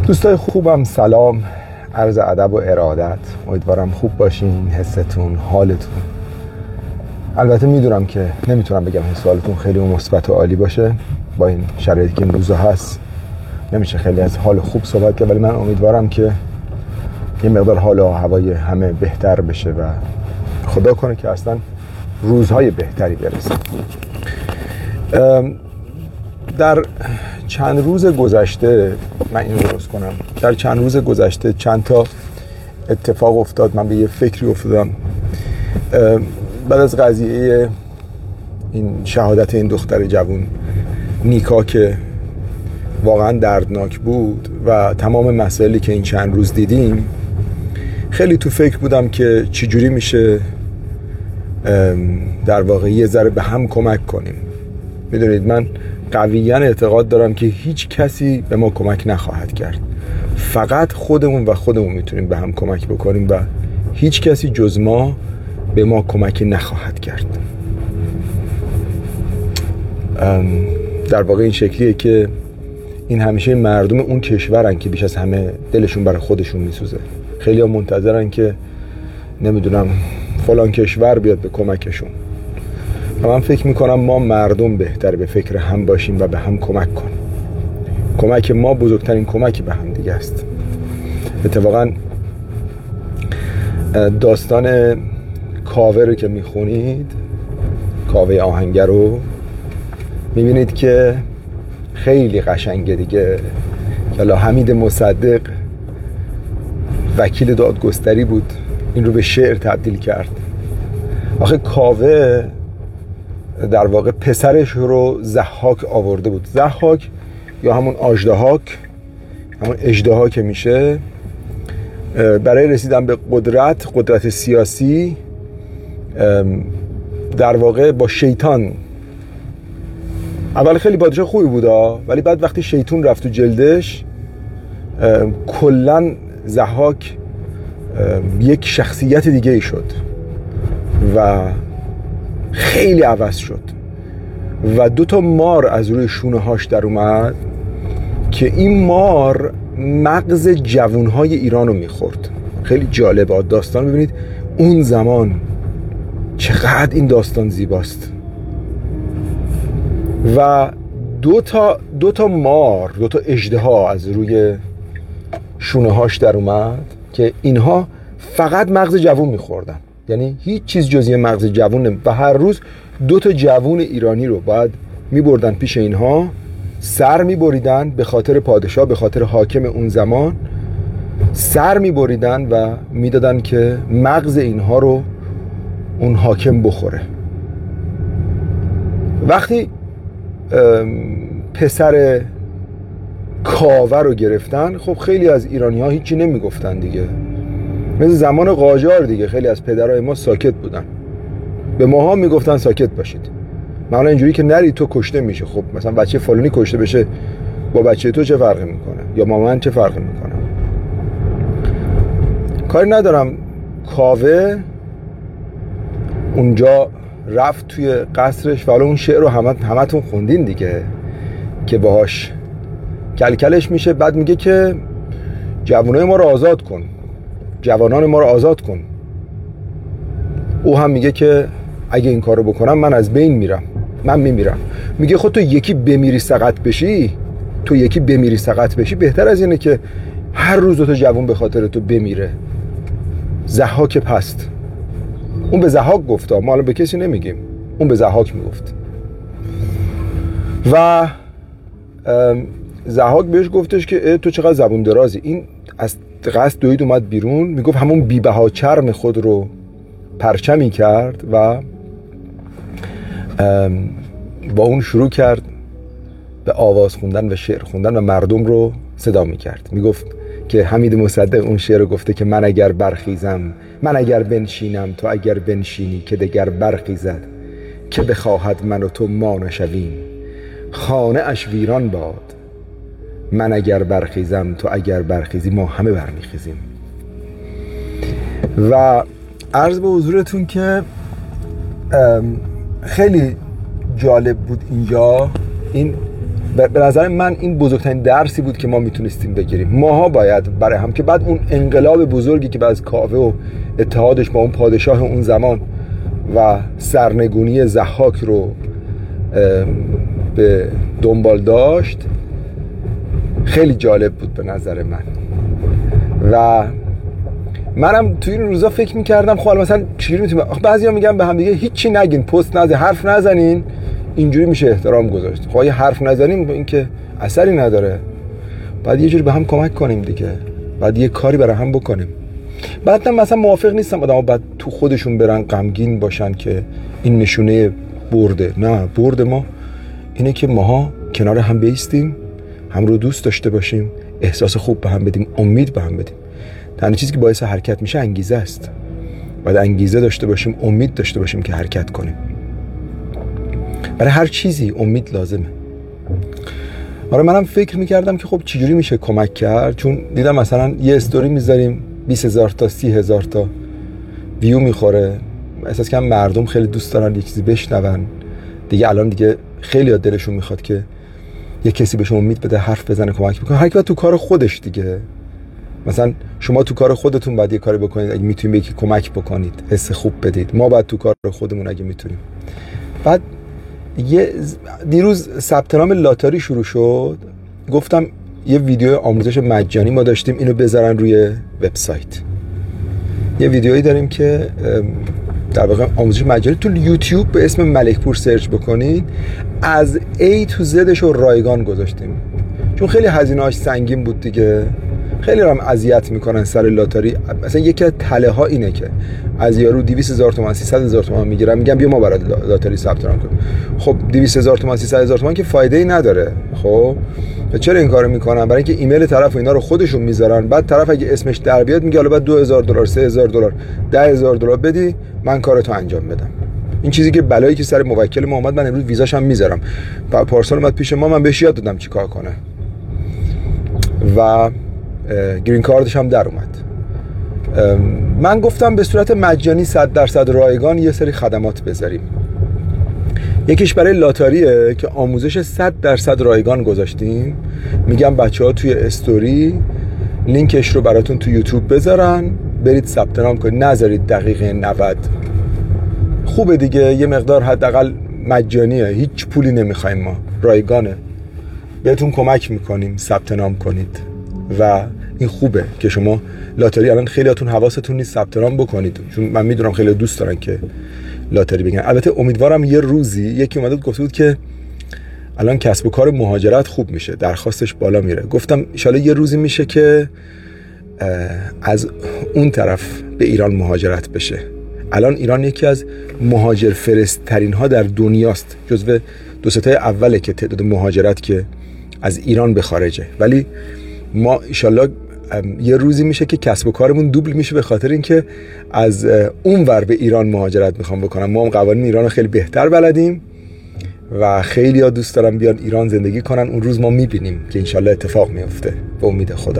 دوستای خوبم، سلام، عرض ادب و ارادت. امیدوارم خوب باشین، حستون، حالتون. البته میدونم که نمیتونم بگم حس حالتون خیلی مثبت و عالی باشه، با این شرایطی که این روزا هست نمیشه خیلی از حال خوب صحبت کرد، ولی من امیدوارم که یه مقدار حال و هوای همه بهتر بشه و خدا کنه که اصلا روزهای بهتری برسه. در چند روز گذشته من این درست کنم در چند روز گذشته چند تا اتفاق افتاد. من به یه فکری افتادم بعد از قضیه این شهادت این دختر جوون نیکا که واقعا دردناک بود و تمام مسائلی که این چند روز دیدیم. خیلی تو فکر بودم که چجوری میشه در واقع یه ذره به هم کمک کنیم. میدونید من قویاً اعتقاد دارم که هیچ کسی به ما کمک نخواهد کرد، فقط خودمون و خودمون میتونیم به هم کمک بکنیم و هیچ کسی جز ما به ما کمک نخواهد کرد. در واقع این شکلیه که این همیشه مردم اون کشورن که بیش از همه دلشون برای خودشون میسوزه. خیلی ها منتظرن که نمیدونم فلان کشور بیاد به کمکشون و من فکر میکنم ما مردم بهتر به فکر هم باشیم و به هم کمک کنیم. کمک ما بزرگترین کمکی به هم دیگه است. اتفاقا داستان کاوه رو که میخونید، کاوه آهنگر رو میبینید که خیلی قشنگه دیگه. حالا حمید مصدق وکیل دادگستری بود، این رو به شعر تبدیل کرد. آخه کاوه در واقع پسرش رو ضحاک آورده بود. ضحاک یا همون اژدهاک، همون اژدها که میشه، برای رسیدن به قدرت سیاسی در واقع با شیطان. اول خیلی پادشاه خوبی بودا، ولی بعد وقتی شیطون رفت تو جلدش کلن ضحاک یک شخصیت دیگه ای شد و خیلی عوض شد و 2 مار از روی شونه هاش در اومد که این مار مغز جوانهای ایران رو میخورد. خیلی جالبه داستان. ببینید اون زمان چقدر این داستان زیباست. و 2 مار، 2 اژدها از روی شونه هاش در اومد که اینها فقط مغز جوون میخوردن، یعنی هیچ چیز جزی مغز جوون و هر روز 2 جوون ایرانی رو باید میبردن پیش اینها، سر میبریدن به خاطر پادشاه، به خاطر حاکم اون زمان، سر میبریدن و میدادن که مغز اینها رو اون حاکم بخوره. وقتی پسر کاوه رو گرفتن، خب خیلی از ایرانی ها هیچی نمیگفتن دیگه، مثل زمان قاجار دیگه. خیلی از پدرای ما ساکت بودن، به ماها میگفتن ساکت باشید، معنا اینجوری که نری تو کشته میشه. خب مثلا بچه فلانی کشته بشه با بچه تو چه فرقی میکنه، یا مامان چه فرقی میکنه. کاری ندارم. کاوه اونجا رفت توی قصرش و حالا اون شعر رو همتون خوندین دیگه که باهاش کلکلش میشه. بعد میگه که جوانای ما رو آزاد کن، جوانان ما رو آزاد کن. او هم میگه که اگه این کارو بکنم من از بین میرم، من میمیرم. میگه خود تو یکی بمیری سقط بشی، بهتر از اینه که هر روز 2 جوان به خاطر تو بمیره. ضحاک پست. اون به ضحاک گفت، ما الان به کسی نمیگیم، اون به ضحاک میگفت. و ضحاک بهش گفتش که تو چقدر زبون درازی. این از قصد دوید اومد بیرون، میگفت همون بی‌بها چرم خود رو پرچمی کرد و با اون شروع کرد به آواز خوندن و شعر خوندن و مردم رو صدا میکرد. میگفت که حمید مصدق اون شعر رو گفته که من اگر برخیزم، من اگر بنشینم تو اگر بنشینی، که دگر برخیزد که بخواهد من و تو ما نشویم، خانه اش ویران باد، من اگر برخیزم تو اگر برخیزی، ما همه برمیخیزیم. و عرض به حضورتون که خیلی جالب بود اینجا این به نظر من این بزرگترین درسی بود که ما میتونستیم بگیریم. ماها باید برای هم که بعد اون انقلاب بزرگی که بعد از کاوه و اتحادش با اون پادشاه اون زمان و سرنگونی ضحاک رو به دنبال داشت، خیلی جالب بود به نظر من. و منم توی این روزا فکر میکردم خب مثلا چجوری میتونیم، بعضیا میگن به هم دیگه هیچی نگین، پست نزنین، حرف نزنین، اینجوری میشه احترام گذاشت. خب حرف نزنیم این که اثری نداره، بعد یه جوری به هم کمک کنیم دیگه، بعد یه کاری برای هم بکنیم. بعد مثلا موافق نیستم آدم‌ها بعد تو خودشون برن غمگین باشن که این نشونه برده. نه، برد ما اینه که ماها کنار هم بیستیم، هم رو دوست داشته باشیم، احساس خوب به هم بدیم، امید به هم بدیم. تنها چیزی که باعث حرکت میشه انگیزه است. باید انگیزه داشته باشیم، امید داشته باشیم که حرکت کنیم. برای هر چیزی امید لازمه. آره منم فکر میکردم که خب چجوری میشه کمک کرد، چون دیدم مثلا یه استوری میذاریم 20,000 تا 30,000 تا ویو میخوره، احساس کنم مردم خیلی دوست دارن یه چیزی بشنون دیگه. الان دیگه خیلی ها دلشون میخواد که یه کسی بهشون امید بده، حرف بزنه، کمک بکنه. هر کی تو کار خودش دیگه. مثلا شما تو کار خودتون باید یه کاری بکنید اگه میتونید به یکی کمک بکنید، حس خوب بدید. ما باید تو کار خودمون اگه میتونیم. بعد دیروز ثبت نام لاتاری شروع شد، گفتم یه ویدیو آموزش مجانی ما داشتیم، اینو بذارن روی وبسایت. یه ویدیویی داریم که در واقع آموزش مجانی تو یوتیوب به اسم ملکپور سرچ بکنید، از A تو Zش رو رایگان گذاشتیم، چون خیلی هزینه‌اش سنگین بود دیگه. خیلی هم اذیت میکنن سر لاتاری. مثلا یکی از تله ها اینه که از یارو 200,000 تومان 300,000 تومان میگیرن، میگم بیا ما برات لاتاری ثبت نام کنیم. خب 200,000 تومان 300,000 تومان که فایده ای نداره. خب چرا این کارو میکنن؟ برای اینکه ایمیل طرف و اینا رو خودشون میذارن، بعد طرف اگه اسمش در بیاد میگه حالا بعد $2,000 $3,000 $10,000 بدی من کارتو انجام بدم. این چیزی که بلایی که سر موکل ما اومد، من امروز ویزاش هم میذارم. پارسال اومد پیش ما، من بهش یاد دادم چیکار کنه و گرین کاردش هم در اومد. من گفتم به صورت مجانی 100% رایگان یه سری خدمات بذاریم. یکیش برای لاتاریه که آموزش 100% رایگان گذاشتیم. میگم بچه‌ها توی استوری لینکش رو براتون تو یوتیوب بذارن، برید ثبت نام کنید، نذارید دقیقه 90. خوبه دیگه، یه مقدار حداقل مجانیه، هیچ پولی نمیخوایم، ما رایگانه، بهتون کمک میکنیم ثبت نام کنید. و این خوبه که شما لاتاری الان خیلیاتون حواستون نیست ثبت نام بکنید، چون من میدونم خیلی دوست دارن که لاتاری بگن. البته امیدوارم یه روزی یکی اومد گفته بود که الان کسب و کار مهاجرت خوب میشه، درخواستش بالا میره. گفتم ان شاءالله یه روزی میشه که از اون طرف به ایران مهاجرت بشه. الان ایران یکی از مهاجر فرست ترین ها در دنیاست، جزو 2 تا اوله که تعداد مهاجرت که از ایران به خارجه. ولی ما انشالله یه روزی میشه که کسب و کارمون دوبل میشه، به خاطر اینکه از اون ور به ایران مهاجرت میخوام بکنم. ما هم قوانین ایران رو خیلی بهتر بلدیم و خیلی ها دوست دارن بیان ایران زندگی کنن. اون روز ما میبینیم که انشالله اتفاق میفته به امید خدا.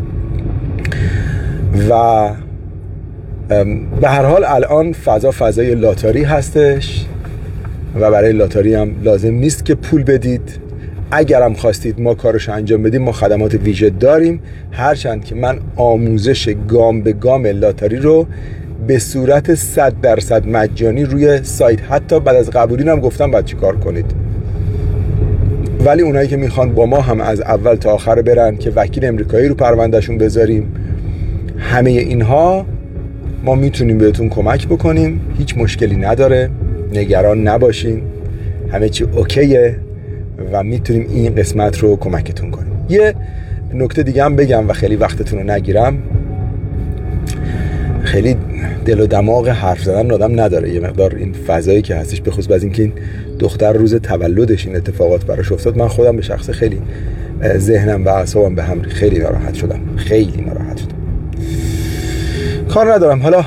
و به هر حال الان فضای لاتاری هستش و برای لاتاری هم لازم نیست که پول بدید. اگرم خواستید ما کارش انجام بدیم، ما خدمات ویژه داریم، هرچند که من آموزش گام به گام لاتاری رو به صورت 100% مجانی روی سایت، حتی بعد از قبولین هم گفتم باید چی کار کنید. ولی اونایی که میخوان با ما هم از اول تا آخر برن که وکیل امریکایی رو پروندهشون بذاریم، همه اینها ما میتونیم بهتون کمک بکنیم، هیچ مشکلی نداره، نگران نباشین، همه چی اوکیه و میتونیم این قسمت رو کمکتون کنیم. یه نکته دیگه هم بگم و خیلی وقتتون رو نگیرم. خیلی دل و دماغ حرف زدن آدم نداره، یه مقدار این فضایی که هستش، به خصوص از اینکه این دختر روز تولدش این اتفاقات براش افتاد، من خودم به شخص خیلی ذهنم و اعصابم به هم خیلی ناراحت شدم. کار ندارم. حالا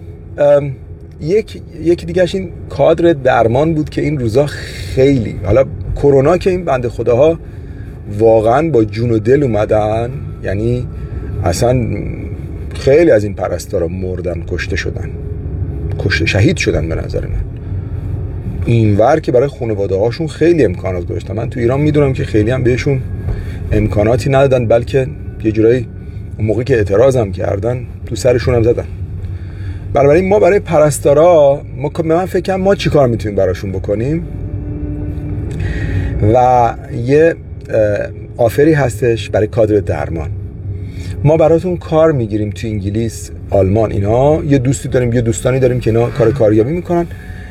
یکی دیگهش این کادر درمان بود که این روزا خیلی، حالا کرونا که این بنده خداها واقعا با جون و دل اومدن، یعنی اصلا خیلی از این پرستارا مردن، کشته شدن، شهید شدن به نظر من. اینور که برای خانواده هاشون خیلی امکانات گذاشتن. من تو ایران میدونم که خیلی هم بهشون امکاناتی ندادن، بلکه یه جورایی اون موقعی که اعتراضم کردن تو سرشون هم زدن. بنابراین ما برای پرستارا من فکر کنم ما چی کار میتونیم براشون بکنیم و یه آفری هستش برای کادر درمان. ما براتون کار میگیریم تو انگلیس، آلمان، اینا. یه دوستی داریم، یه دوستانی داریم که اینا کار کاریابی میکنن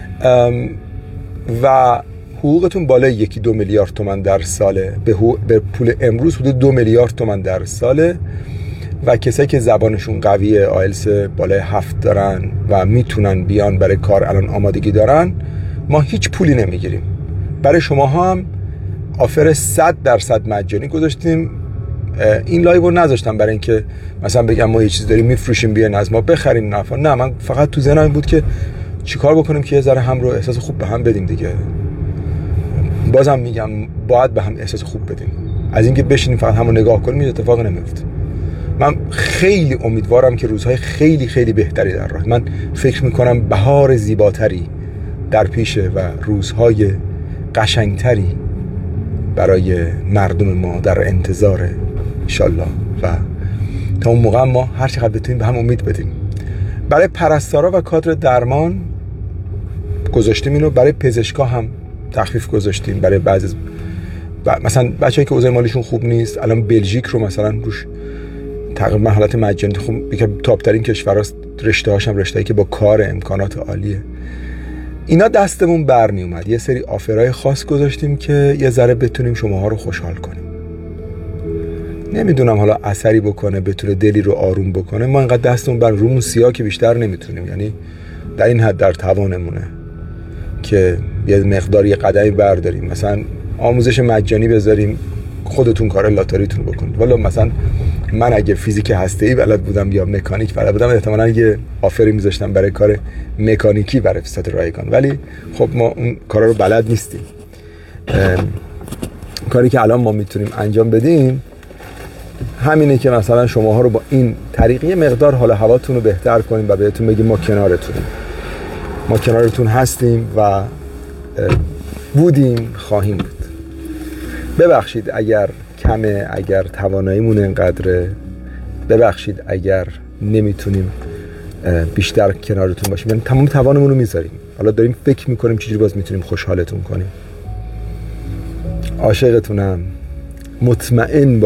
و حقوقتون بالای 1-2 میلیارد تومان در ساله. به پول امروز حدود 2 میلیارد تومان در ساله و کسایی که زبانشون قویه، آیلتس بالای 7 دارن و میتونن بیان برای کار الان آمادگی دارن، ما هیچ پولی نمیگیریم. برای شما هم آفر 100% مجانی گذاشتیم. این لایو رو نذاشتم برای اینکه مثلا بگم ما یه چیز داریم میفروشیم بیاین از ما بخرین. نه، من فقط تو ذهنم بود که چیکار بکنیم که یه ذره هم رو احساس خوب به هم بدیم دیگه. بازم میگم باید به هم احساس خوب بدیم. از اینکه بشینیم فقط همو نگاه کنیم این اتفاق نمیفته. من خیلی امیدوارم که روزهای خیلی خیلی بهتری در راه. من فکر میکنم بهار زیباتری در پیشه و روزهای قشنگتری برای مردم ما در انتظاره انشالله و تا اون موقع ما هر چقدر بتونیم به هم امید بدیم. برای پرستارا و کادر درمان گذاشتیم اینو، برای پزشکا هم تخفیف گذاشتیم. برای بعضی مثلا بچه‌ای که اوضاع مالیشون خوب نیست، الان بلژیک رو مثلا روش تقریبا حالت مجانی، خب یکی تاپ ترین کشوراست، رشته‌هاش هم رشته‌ای که با کار امکانات عالیه. اینا دستمون برمی اومد. یه سری آفرای خاص گذاشتیم که یه ذره بتونیم شماها رو خوشحال کنیم. نمیدونم حالا اثری بکنه، بتونه دلی رو آروم بکنه. ما اینقدر دستمون بر رومون سیاه که بیشتر نمیتونیم، یعنی در این حد در توانمونه که یه مقدار یه قدمی برداریم. مثلا آموزش مجانی بذاریم، خودتون کار لاتاریتون بکنید. والا مثلا من اگه فیزیک هسته‌ای بلد بودم یا مکانیک بلد بودم، احتمالاً یه آفری میذاشتم برای کار مکانیکی برای فساد رایگان، ولی خب ما اون کارا رو بلد نیستیم. کاری که الان ما میتونیم انجام بدیم همینه که مثلا شماها رو با این طریقی مقدار حال هواتون رو بهتر کنیم و بهتون بگیم ما کنارتونیم، ما کنارتون هستیم و بودیم، خواهیم بود. ببخشید اگر کمه، اگر تواناییمون اینقدره، ببخشید اگر نمیتونیم بیشتر کنارتون باشیم. یعنی تمام توانمون رو میذاریم، حالا داریم فکر میکنیم چجوری باز میتونیم خوشحالتون کنیم. عاشقتونم. مطمئن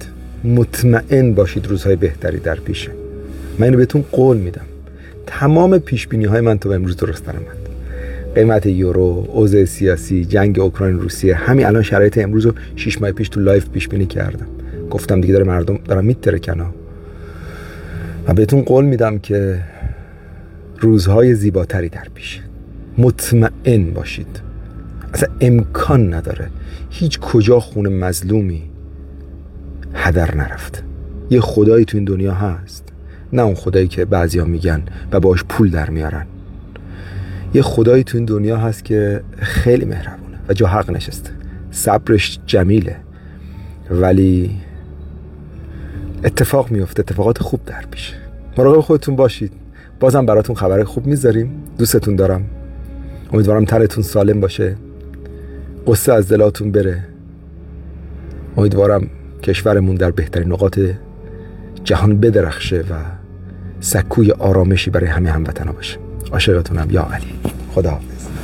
باشید روزهای بهتری در پیشه. من اینو بهتون قول میدم. تمام پیشبینی های من تا به امروز درست در اومد. قیمت یورو، اوضاع سیاسی، جنگ اوکراین روسیه، همین الان شرایط امروز رو 6 ماه پیش تو لایو پیش بینی کردم. گفتم دیگه مردم دارن میترکن و بهتون قول میدم که روزهای زیباتری در پیشه. مطمئن باشید. اصلا امکان نداره هیچ کجا خون مظلومی هدر نرفته. یه خدایی تو این دنیا هست، نه اون خدایی که بعضیا میگن و باهاش پول در میارن. یه خدایی تو این دنیا هست که خیلی مهربونه و جا حق نشسته، صبرش جمیله، ولی اتفاق میفته، اتفاقات خوب در پیشه. مراقب خودتون باشید. بازم براتون خبر خوب میذاریم. دوستتون دارم. امیدوارم تنتون سالم باشه، قصه از دلاتون بره. امیدوارم کشورمون در بهترین نقاط جهان بدرخشه و سکوی آرامشی برای همه هموطنا باشه. عاشقتونم. یا علی. خداحافظ.